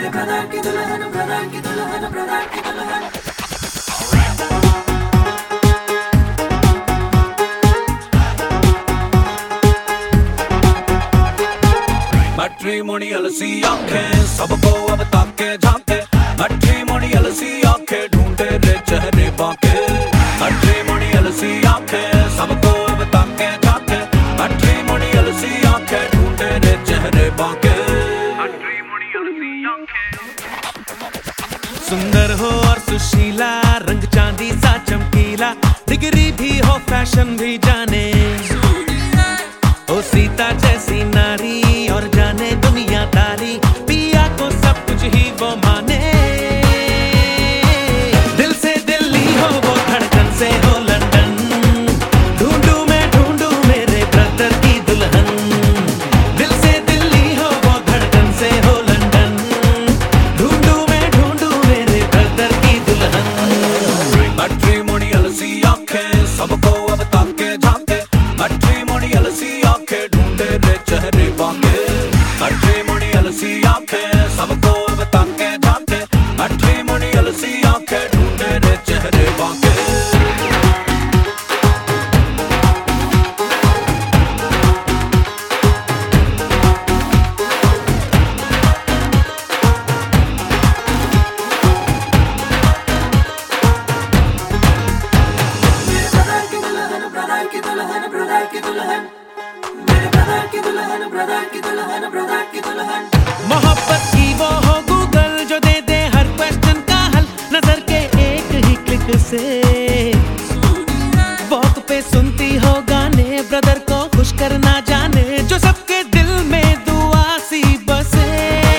मेरे ब्रदर की दुल्हन, ब्रदर की दुल्हन, ब्रदर की दुल्हन। मैट्रिमोनियल सी आंखें सबको अब ताके झांके, मैट्रिमोनियल सी आंखें ढूंढे रे चेहरे बाके। मैट्रिमोनियल सी आंखें सबको अब ताके झांके, मैट्रिमोनियल सी आंखें ढूंढे रे चेहरे बाके। सुंदर हो और सुशीला, रंग चांदी सा चमकीला, डिग्री भी हो फैशन भी जाने, ओ सीता जैसी नारी और जाने दुनियादारी, पिया को सब कुछ ही वो माने। दिल से दिल्ली हो वो धड़कन से हो लंदन, ढूंढू मैं ढूंढू मेरे ब्रदर की दुल्हन। दिल से दिल्ली हो वो धड़कन से हो लंदन, ढूंढू मैं ढूंढू मेरे ब्रदर की दुल्हन। मैट्रिमोनियल सी आंखें सबको अब ताके झांके, मैट्रिमोनियल सी आंखें ढूंढे रे चेहरे बाके। मैट्रिमोनियल सी आंखें सबको अब ताके झांके, मैट्रिमोनियल सी आंखें ढूंढे रे चेहरे बाके। ब्रदर की दुल्हन, ब्रदर की दुल्हन, मेरे ब्रदर की दुल्हन, ब्रदर की दुल्हन, ब्रदर की दुल्हन। मोहब्बत की वो हो गूगल जो दे दे हर क्वेश्चन का हल, नजर के एक ही क्लिक से। वॉक पे सुनती हो गाने, ब्रदर को खुश करना जाने, जो सबके दिल में दुआ सी बसे।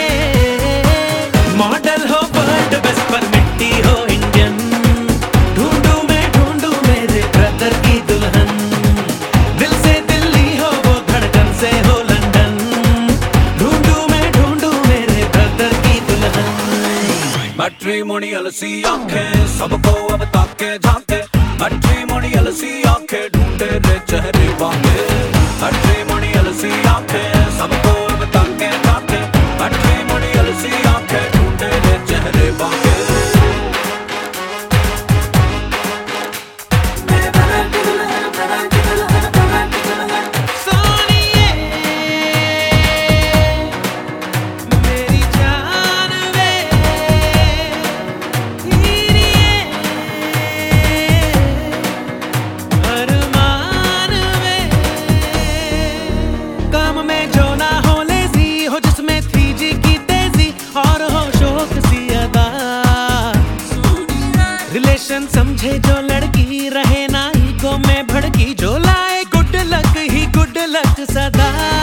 मॉडल हो वर्ल्ड बेस्ट पर मिट्टी हो इंडियन, ढूंढू मैं ढूंढू मेरे ब्रदर की दुल्हन। दिल से दिल्ली हो वो धड़कन से हो लंदन, ढूंढू मैं ढूंढू मेरे ब्रदर की दुल्हन। मैट्रिमोनियल सी आंखें सबको अब ताके झांके, मैट्रिमोनियल सी आंखें ढूंढे रे चेहरे बाके। मैट्रिमोनियल सी आंखें सबको अब ताके झांके, मैट्रिमोनियल सी आंखें ढूंढे रे चेहरे बाके। मेरे ब्रदर की दुल्हन, ब्रदर की दुल्हन, ब्रदर की दुल्हन। सोनिए मेरी जान वे, हीरिए अरमान वे। काम में जो ना हो लेजी, हो जिसमें 3G की तेजी और हो शौक सी अदा। रिलेशन समझे जो लड़की, रहे ना ईगो में भड़की, जो लाए गुड लक ही गुड लक सदा।